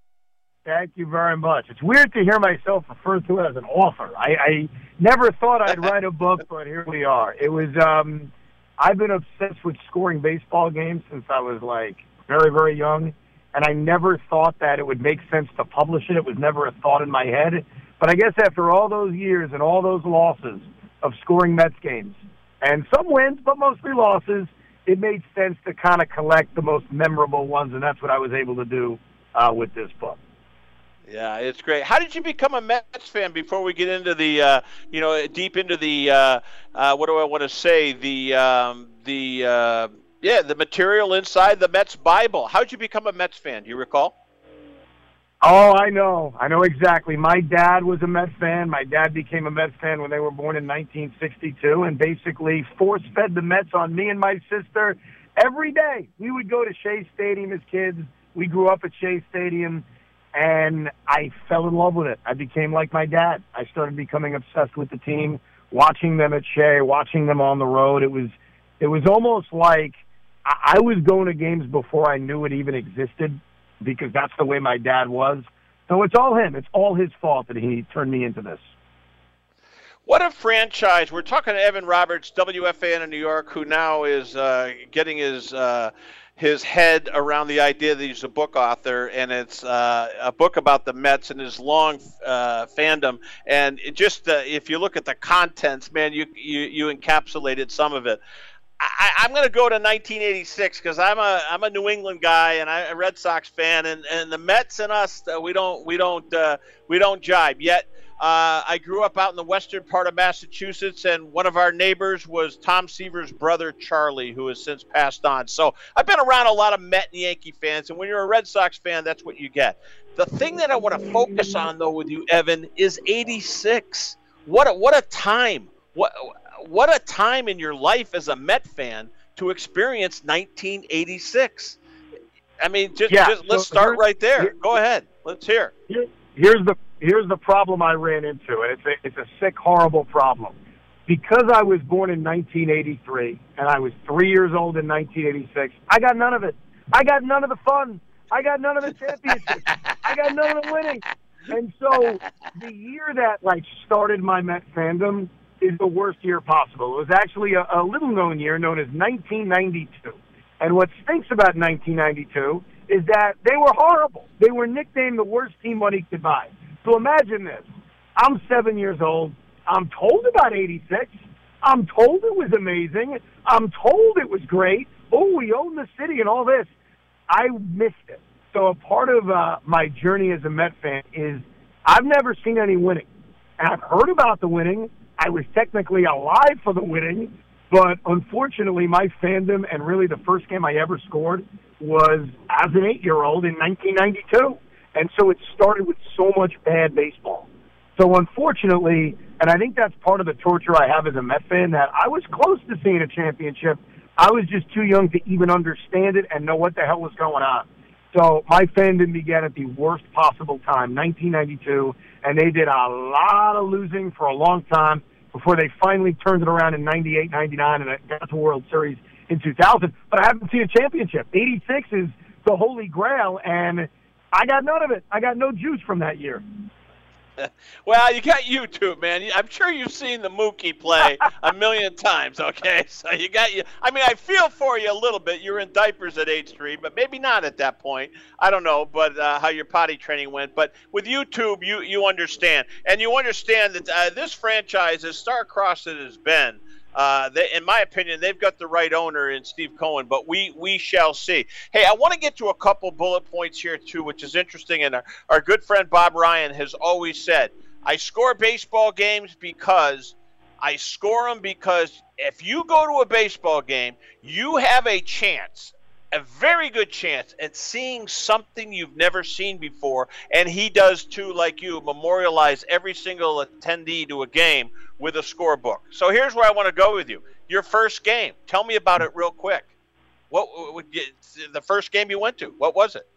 Speaker 15: Thank you very much. It's weird to hear myself referred to as an author. I, I never thought I'd write a book, but here we are. It was, um, I've been obsessed with scoring baseball games since I was like very, very young. And I never thought that it would make sense to publish it. It was never a thought in my head. But I guess after all those years and all those losses of scoring Mets games, and some wins, but mostly losses, it made sense to kind of collect the most memorable ones, and that's what I was able to do uh, with this book.
Speaker 2: Yeah, it's great. How did you become a Mets fan before we get into the, uh, you know, deep into the, uh, uh, what do I want to say, the, um, the, uh, yeah, the material inside the Mets Bible? How did you become a Mets fan? Do you recall?
Speaker 15: Oh, I know. I know exactly. My dad was a Mets fan. My dad became a Mets fan when they were born in nineteen sixty-two and basically force-fed the Mets on me and my sister every day. We would go to Shea Stadium as kids. We grew up at Shea Stadium, and I fell in love with it. I became like my dad. I started becoming obsessed with the team, watching them at Shea, watching them on the road. It was, it was almost like I was going to games before I knew it even existed, because that's the way my dad was. So it's all him. It's all his fault that he turned me into this.
Speaker 2: What a franchise. We're talking to Evan Roberts, W F A N in New York, who now is uh, getting his uh, his head around the idea that he's a book author, and it's uh, a book about the Mets and his long uh, fandom. And it just uh, if you look at the contents, man, you you, you encapsulated some of it. I, I'm going to go to nineteen eighty-six because I'm a I'm a New England guy and I'm a Red Sox fan, and, and the Mets and us uh, we don't we don't uh, we don't jibe yet. Uh, I grew up out in the western part of Massachusetts, and one of our neighbors was Tom Seaver's brother Charlie, who has since passed on. So I've been around a lot of Met and Yankee fans, and when you're a Red Sox fan, that's what you get. The thing that I want to focus on though with you, Evan, is eighty-six. What a, what a time! What What a time in your life as a Met fan to experience nineteen eighty-six. I mean, just,
Speaker 15: yeah,
Speaker 2: just let's
Speaker 15: so
Speaker 2: start
Speaker 15: here,
Speaker 2: right there.
Speaker 15: Here,
Speaker 2: Go ahead. Let's hear.
Speaker 15: Here, here's the here's the problem I ran into, and it's a, it's a sick, horrible problem. Because I was born in nineteen eighty-three and I was three years old in nineteen eighty-six, I got none of it. I got none of the fun. I got none of the championships. I got none of the winning. And so the year that like started my Met fandom is the worst year possible. It was actually a, a little-known year known as nineteen ninety-two. And what stinks about nineteen ninety-two is that they were horrible. They were nicknamed the worst team money could buy. So imagine this. I'm seven years old. I'm told about eighty-six. I'm told it was amazing. I'm told it was great. Oh, we own the city and all this. I missed it. So a part of uh, my journey as a Met fan is I've never seen any winning. I've heard about the winning. I was technically alive for the winning. But unfortunately, my fandom and really the first game I ever scored was as an eight-year-old in nineteen ninety-two. And so it started with so much bad baseball. So unfortunately, and I think that's part of the torture I have as a Met fan, that I was close to seeing a championship. I was just too young to even understand it and know what the hell was going on. So my fandom began at the worst possible time, nineteen ninety-two, and they did a lot of losing for a long time before they finally turned it around in ninety-eight, ninety-nine, and got to the World Series in two thousand. But I haven't seen a championship. eighty-six is the holy grail, and I got none of it. I got no juice from that year.
Speaker 2: Well, you got YouTube, man. I'm sure you've seen the Mookie play a million times, okay? So you got you. I mean, I feel for you a little bit. You were in diapers at age three, but maybe not at that point. I don't know, but uh, how your potty training went. But with YouTube, you you understand, and you understand that uh, this franchise, as star-crossed as it has been, Uh, they, in my opinion, they've got the right owner in Steve Cohen, but we we shall see. Hey, I want to get to a couple bullet points here, too, which is interesting. And our, our good friend Bob Ryan has always said, I score baseball games because I score them because if you go to a baseball game, you have a chance, a very good chance at seeing something you've never seen before. And he does, too, like you, memorialize every single attendee to a game with a scorebook. So here's where I want to go with you. Your first game. Tell me about it real quick. What, what the first game you went to? What was it?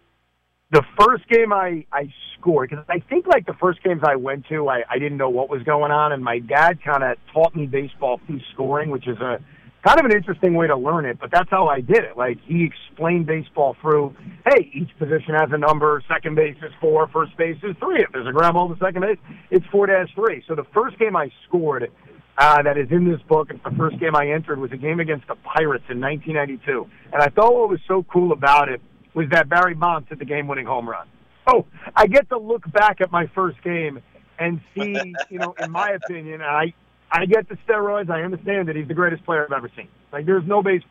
Speaker 15: The first game I, I scored, because I think like the first games I went to, I, I didn't know what was going on, and my dad kind of taught me baseball through scoring, which is a kind of an interesting way to learn it, but that's how I did it. Like, he explained baseball through, hey, each position has a number, second base is four, first base is three. If there's a ground ball to second base, it's four dash three. So the first game I scored uh, that is in this book, it's the first game I entered, was a game against the Pirates in nineteen ninety-two. And I thought what was so cool about it was that Barry Bonds hit the game-winning home run. Oh, I get to look back at my first game and see, you know, in my opinion, I I get the steroids. I understand that he's the greatest player I've ever seen. Like, there's no base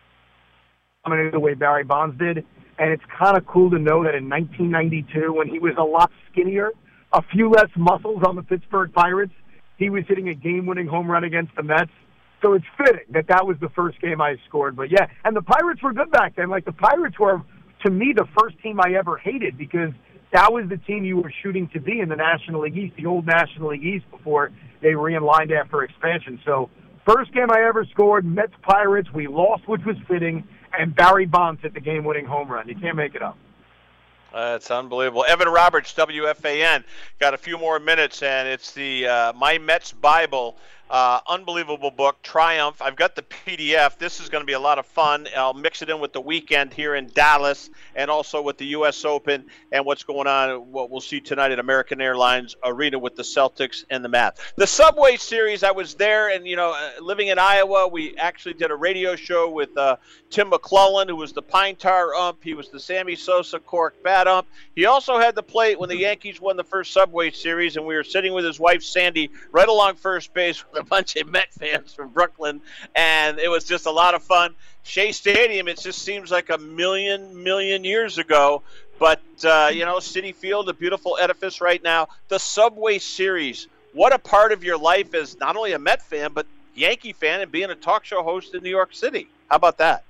Speaker 15: coming the way Barry Bonds did. And it's kind of cool to know that in nineteen ninety-two, when he was a lot skinnier, a few less muscles on the Pittsburgh Pirates, he was hitting a game-winning home run against the Mets. So it's fitting that that was the first game I scored. But, yeah, and the Pirates were good back then. Like, the Pirates were, to me, the first team I ever hated because that was the team you were shooting to be in the National League East, the old National League East, before they realigned after expansion. So first game I ever scored, Mets Pirates, we lost, which was fitting, and Barry Bonds hit the game-winning home run. You can't make it up.
Speaker 2: That's unbelievable. Evan Roberts, W F A N, got a few more minutes, and it's the uh, My Mets Bible. Uh, unbelievable book, Triumph. I've got the P D F. This is going to be a lot of fun. I'll mix it in with the weekend here in Dallas and also with the U S Open and what's going on, what we'll see tonight at American Airlines Arena with the Celtics and the Mavs. The Subway Series, I was there, and, you know, uh, living in Iowa, we actually did a radio show with uh, Tim McClellan, who was the Pine Tar ump. He was the Sammy Sosa cork bat ump. He also had the plate when the Yankees won the first Subway Series, and we were sitting with his wife, Sandy, right along first base with a bunch of Met fans from Brooklyn, and it was just a lot of fun. Shea Stadium, it just seems like a million, million years ago, but, uh, you know, Citi Field, a beautiful edifice right now. The Subway Series, what a part of your life as not only a Met fan, but Yankee fan and being a talk show host in New York City. How about that?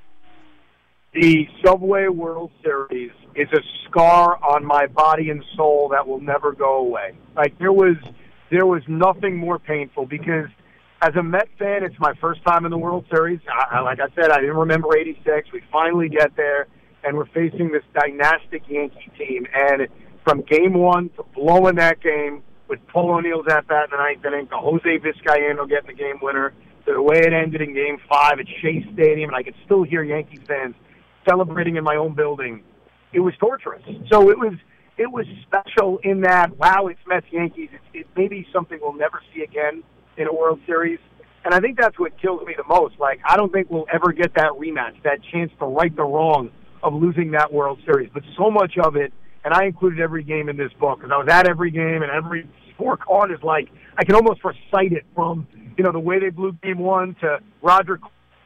Speaker 15: The Subway World Series is a scar on my body and soul that will never go away. Like, there was there was nothing more painful because as a Met fan, it's my first time in the World Series. I, like I said, I didn't remember eighty-six. We finally get there. and we're facing this dynastic Yankee team. And from game one to blowing that game with Paul O'Neill's at-bat in the ninth inning, to Jose Vizcaino getting the game winner, to the way it ended in game five at Shea Stadium, and I could still hear Yankee fans celebrating in my own building, it was torturous. So it was it was special in that, wow, it's Mets-Yankees. It's, it may be something we'll never see again in a World Series. And I think that's what kills me the most. Like, I don't think we'll ever get that rematch, that chance to right the wrong of losing that World Series. But so much of it, and I included every game in this book, because I was at every game, and every scorecard is like, I can almost recite it from, you know, the way they blew game one to Roger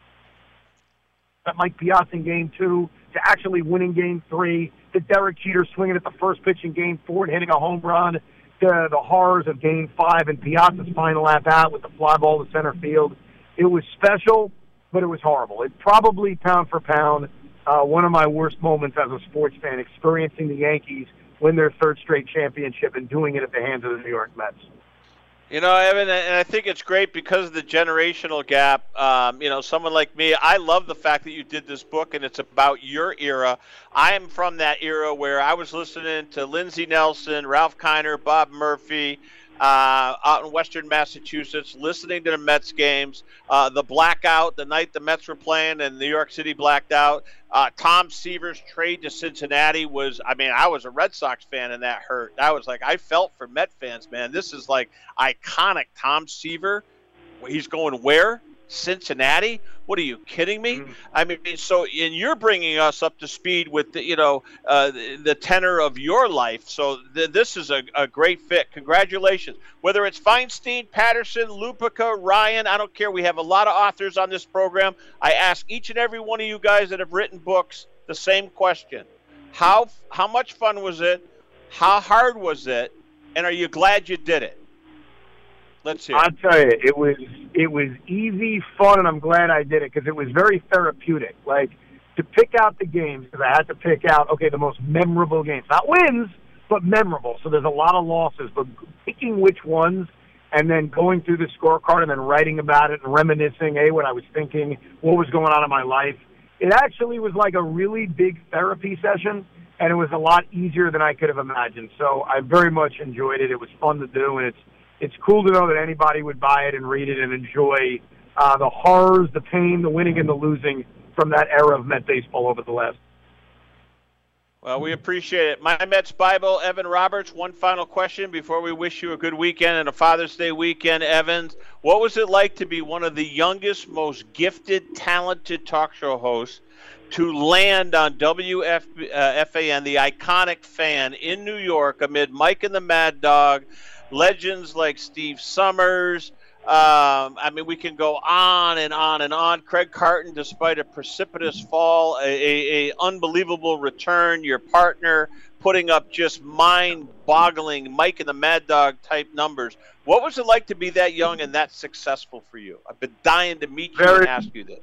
Speaker 15: Mike Piazza in game two to actually winning game three, to Derek Jeter swinging at the first pitch in game four and hitting a home run, to the horrors of game five and Piazza's final at-bat with the fly ball to center field. It was special, but it was horrible. It's probably pound for pound uh, one of my worst moments as a sports fan, experiencing the Yankees win their third straight championship and doing it at the hands of the New York Mets.
Speaker 2: You know, Evan, and I think it's great because of the generational gap. Um, you know, someone like me, I love the fact that you did this book and it's about your era. I am from that era where I was listening to Lindsey Nelson, Ralph Kiner, Bob Murphy, uh, out in Western Massachusetts, listening to the Mets games, uh, the blackout, the night the Mets were playing and New York City blacked out. Uh, Tom Seaver's trade to Cincinnati was, I mean, I was a Red Sox fan and that hurt. I was like, I felt for Met fans, man. This is like iconic. Tom Seaver, he's going where? Cincinnati? What are you kidding me? Mm-hmm. I mean, so, and you're bringing us up to speed with the, you know, uh, the, the tenor of your life. So th- this is a, a great fit. Congratulations. Whether it's Feinstein, Patterson, Lupica, Ryan, I don't care. We have a lot of authors on this program. I ask each and every one of you guys that have written books the same question. How, how much fun was it? How hard was it? And are you glad you did it? Let's hear.
Speaker 15: I'll tell you, it was it was easy, fun, and I'm glad I did it because it was very therapeutic. Like, to pick out the games, because I had to pick out, okay, the most memorable games. Not wins, but memorable. So there's a lot of losses, but picking which ones and then going through the scorecard and then writing about it and reminiscing, hey, what I was thinking, what was going on in my life. It actually was like a really big therapy session, and it was a lot easier than I could have imagined. So I very much enjoyed it. It was fun to do, and it's It's cool to know that anybody would buy it and read it and enjoy uh, the horrors, the pain, the winning, and the losing from that era of Met baseball over the last.
Speaker 2: Well, we appreciate it. My Mets Bible, Evan Roberts, one final question before we wish you a good weekend and a Father's Day weekend, Evan. What was it like to be one of the youngest, most gifted, talented talk show hosts to land on W F A N, the iconic Fan, in New York amid Mike and the Mad Dog, legends like Steve Summers? Um, I mean, we can go on and on and on. Craig Carton, despite a precipitous fall, a, a, a unbelievable return. Your partner putting up just mind-boggling Mike and the Mad Dog type numbers. What was it like to be that young and that successful for you? I've been dying to meet you very, and ask you this.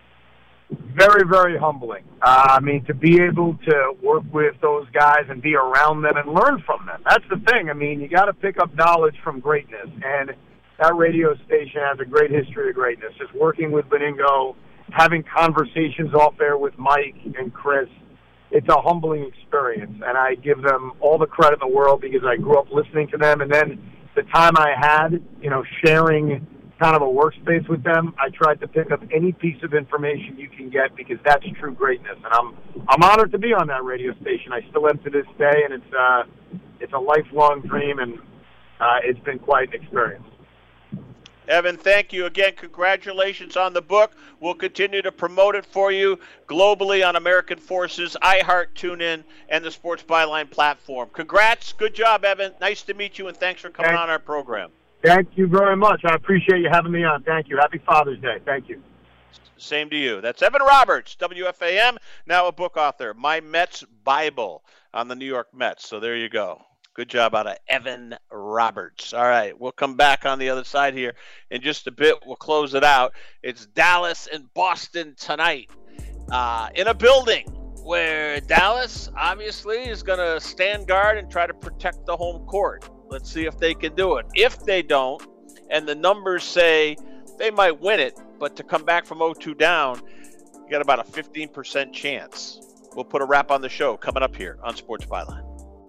Speaker 15: Very, very humbling. Uh, I mean, to be able to work with those guys and be around them and learn from them. That's the thing. I mean, you got to pick up knowledge from greatness. And that radio station has a great history of greatness. Just working with Beningo, having conversations off air with Mike and Chris, it's a humbling experience. And I give them all the credit in the world because I grew up listening to them. And then the time I had, you know, sharing kind of a workspace with them, I tried to pick up any piece of information you can get because that's true greatness. And I'm I'm honored to be on that radio station. I still am to this day, and it's uh it's a lifelong dream, and uh, it's been quite an experience.
Speaker 2: Evan, thank you again. Congratulations on the book. We'll continue to promote it for you globally on American Forces, iHeart, TuneIn, and the Sports Byline platform. Congrats. Good job, Evan. Nice to meet you, and thanks for coming Thanks. on our program.
Speaker 15: Thank you very much. I appreciate you having me on. Thank you. Happy Father's Day. Thank you.
Speaker 2: Same to you. That's Evan Roberts, W F A M, now a book author. My Mets Bible on the New York Mets. So there you go. Good job out of Evan Roberts. All right, we'll come back on the other side here in just a bit. We'll close it out. It's Dallas and Boston tonight uh, in a building where Dallas obviously is going to stand guard and try to protect the home court. Let's see if they can do it. If they don't, and the numbers say they might win it, but to come back from oh two down, you got about a fifteen percent chance. we'll put a wrap on the show coming up here on Sports Byline.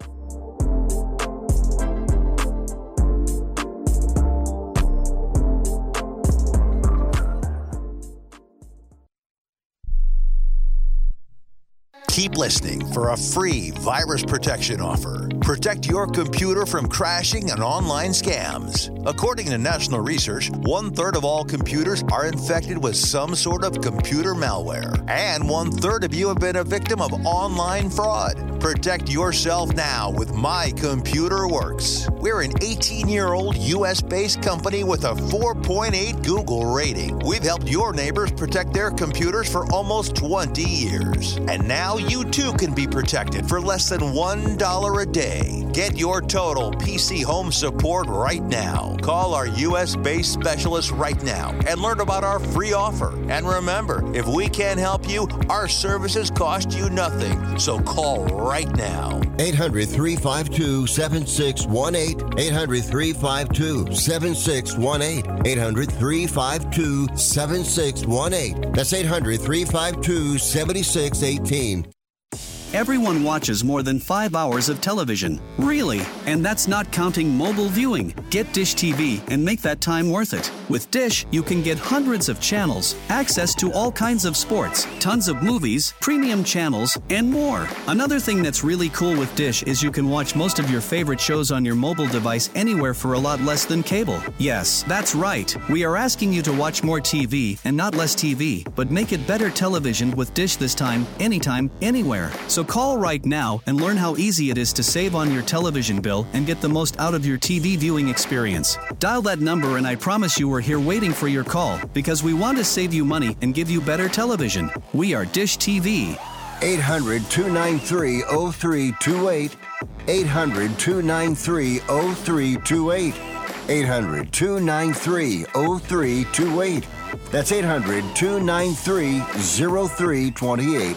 Speaker 16: Keep listening for a free virus protection offer. Protect your computer from crashing and online scams. According to national research, one-third of all computers are infected with some sort of computer malware. And one-third of you have been a victim of online fraud. Protect yourself now with My Computer Works. We're an eighteen-year-old U S-based company with a four point eight Google rating. We've helped your neighbors protect their computers for almost twenty years. And now you too can be protected for less than one dollar a day. Get your total P C home support right now. Call our U S-based specialist right now and learn about our free offer. And remember, if we can't help you, our services cost you nothing. So call right now.
Speaker 7: eight hundred, three five two, seven six one eight. eight hundred, three five two, seven six one eight. eight hundred, three five two, seven six one eight. That's eight hundred, three five two, seven six one eight.
Speaker 17: Everyone watches more than five hours of television. Really? And that's not counting mobile viewing. Get Dish T V and make that time worth it. With Dish, you can get hundreds of channels, access to all kinds of sports, tons of movies, premium channels, and more. Another thing that's really cool with Dish is you can watch most of your favorite shows on your mobile device anywhere for a lot less than cable. Yes, that's right. We are asking you to watch more T V and not less T V, but make it better television with Dish this time, anytime, anywhere. So call right now and learn how easy it is to save on your television bill and get the most out of your T V viewing experience. Dial that number and I promise you we're here waiting for your call because we want to save you money and give you better television. We are Dish T V.
Speaker 7: eight hundred, two nine three, oh three two eight. eight hundred, two nine three, oh three two eight. eight hundred, two nine three, oh three two eight. That's eight hundred, two nine three, oh three two eight.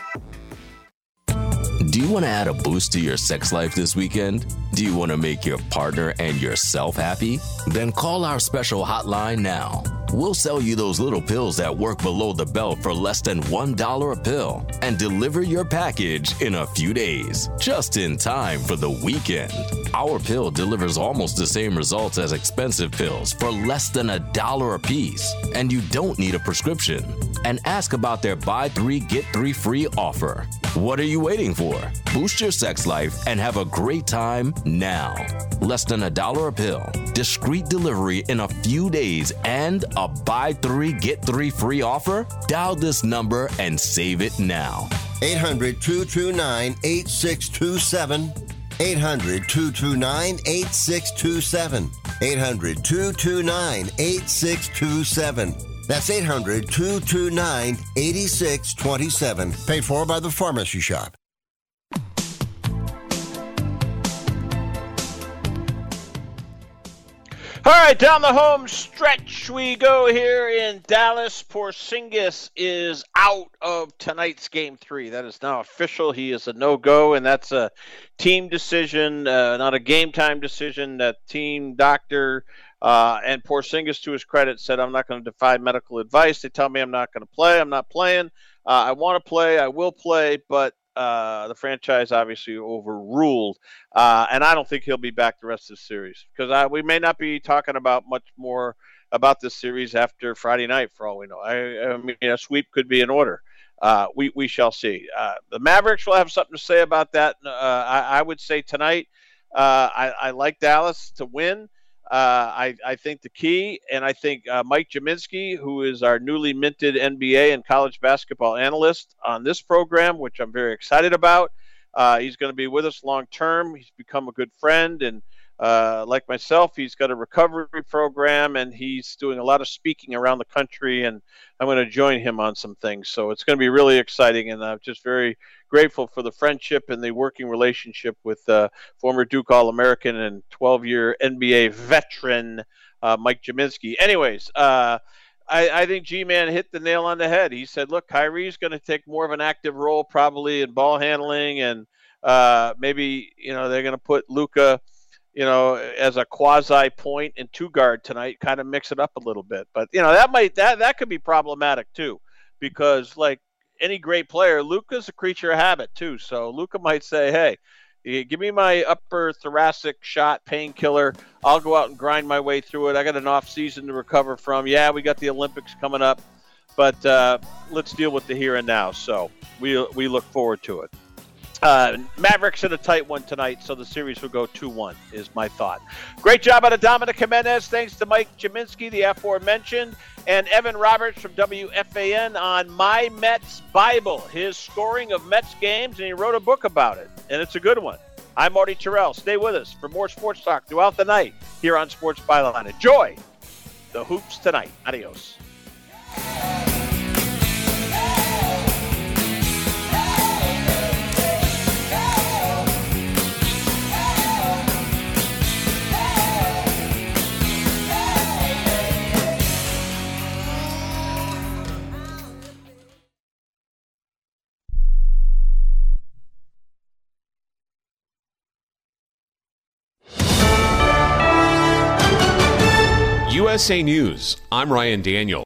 Speaker 18: Do you want to add a boost to your sex life this weekend? Do you want to make your partner and yourself happy? Then call our special hotline now. We'll sell you those little pills that work below the belt for less than one dollar a pill and deliver your package in a few days, just in time for the weekend. Our pill delivers almost the same results as expensive pills for less than a dollar a piece, and you don't need a prescription. And ask about their buy three, get three free offer. What are you waiting for? Boost your sex life and have a great time now. Less than a dollar a pill, discreet delivery in a few days, and a buy three, get three free offer? Dial this number and save it now.
Speaker 7: eight hundred, two two nine, eight six two seven. eight hundred, two two nine, eight six two seven. eight hundred, two two nine, eight six two seven. That's eight hundred, two two nine, eight six two seven. Paid for by the Pharmacy Shop.
Speaker 2: All right, down the home stretch we go here in Dallas. Porzingis is out of tonight's game three. That is now official. He is a no-go, and that's a team decision, uh, not a game-time decision. That team doctor uh, and Porzingis, to his credit, said, I'm not going to defy medical advice. They tell me I'm not going to play. I'm not playing. Uh, I want to play. I will play, but Uh, the franchise obviously overruled, uh, and I don't think he'll be back the rest of the series because I, we may not be talking about much more about this series after Friday night, for all we know. I, I mean, a sweep could be in order. Uh, we we shall see. Uh, the Mavericks will have something to say about that. Uh, I, I would say tonight, uh, I, I like Dallas to win. Uh, I, I think the key, and I think uh, Mike Jaminski, who is our newly minted N B A and college basketball analyst on this program, which I'm very excited about. Uh, he's going to be with us long term. He's become a good friend, and uh, like myself, he's got a recovery program, and he's doing a lot of speaking around the country, and I'm going to join him on some things. So it's going to be really exciting, and I'm just very grateful for the friendship and the working relationship with uh, former Duke All-American and twelve-year N B A veteran uh, Mike Jaminski. Anyways, uh, I, I think G-Man hit the nail on the head. He said, look, Kyrie's going to take more of an active role probably in ball handling, and uh, maybe, you know, they're going to put Luka, you know, as a quasi point and two guard tonight, kind of mix it up a little bit. But, you know, that might, that, that could be problematic too, because like, any great player, Luka's a creature of habit too. So Luka might say, hey, give me my upper thoracic shot painkiller. I'll go out and grind my way through it. I got an off season to recover from. Yeah, we got the Olympics coming up, but uh, let's deal with the here and now. So we we look forward to it. Uh, Mavericks in a tight one tonight, so the series will go two one is my thought. Great job out of Dominic Jimenez. Thanks to Mike Jaminski, the aforementioned, and Evan Roberts from W F A N on My Mets Bible, his scoring of Mets games, and he wrote a book about it, and it's a good one. I'm Marty Terrell. Stay with us for more sports talk throughout the night here on Sports Byline. Enjoy the hoops tonight. Adios.
Speaker 19: U S A News, I'm Ryan Daniel.